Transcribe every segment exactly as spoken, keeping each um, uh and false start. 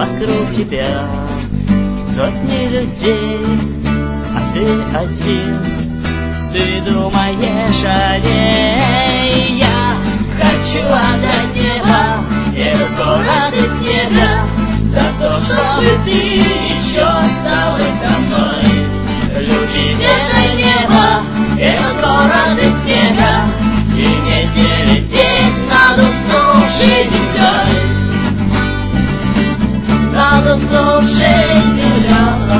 вокруг тебя сотни людей, а ты один, ты думаешь о ней. Я хочу отдать небо и эту радость снега за то, чтобы ты еще осталась со мной. Любить это небо, эту радость снега, и вместе лететь над уснувшей землей, над уснувшей землей.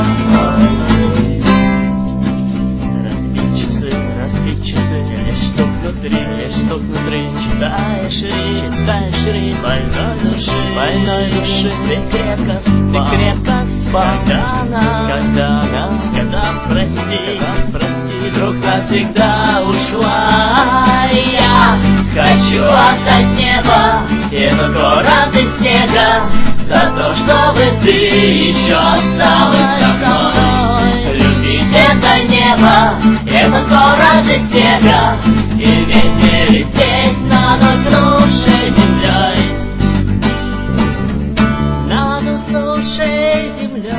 Разбить часы, разбить часы, лишь штук внутри, лишь штук внутри. Читаешь и читаешь ритм больной души, больной души. Ты крепко спал, ты крепко спал, когда она, когда она, сказав прости, сказав прости, вдруг навсегда ушла. Я хочу отдать небо и эту радость снега за то, чтобы ты еще осталась со мной. Любить это небо, эту радость снега, и вместе лететь над уснувшей землей, над уснувшей землей.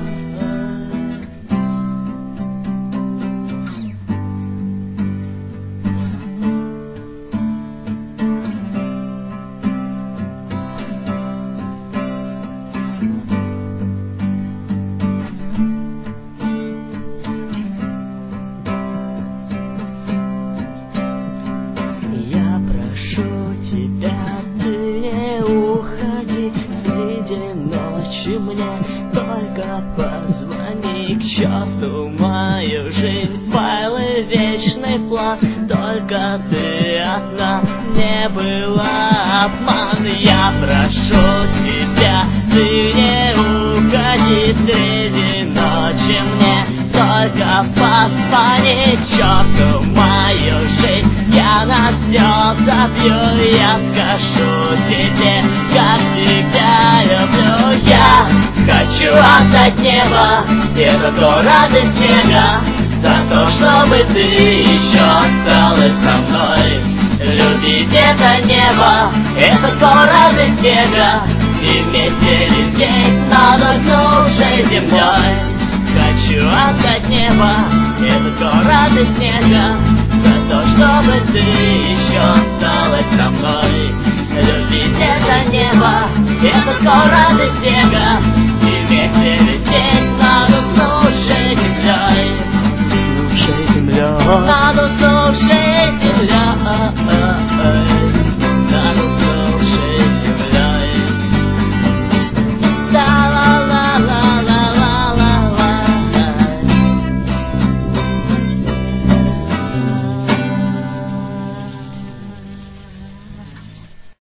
Мне только позвони, к черту мою жизнь, файлы, вечный план. Только ты одна, не была обман. Я прошу тебя, ты не уходи среди ночи мне, только позвони, к черту мою жизнь. Я на все забью, я скажу тебе, как всегда люблю. Я хочу отдать небо и эту радость снега за то, чтобы ты еще осталась со мной. Любить это небо, эту радость снега, и вместе лететь над уснувшей землей. Хочу отдать небо и эту радость снега за то, чтобы ты еще осталась со мной. Любить это небо, эту радость снега, и вместе лететь над уснувшей землей, уснувшей землей, над уснувшей землей.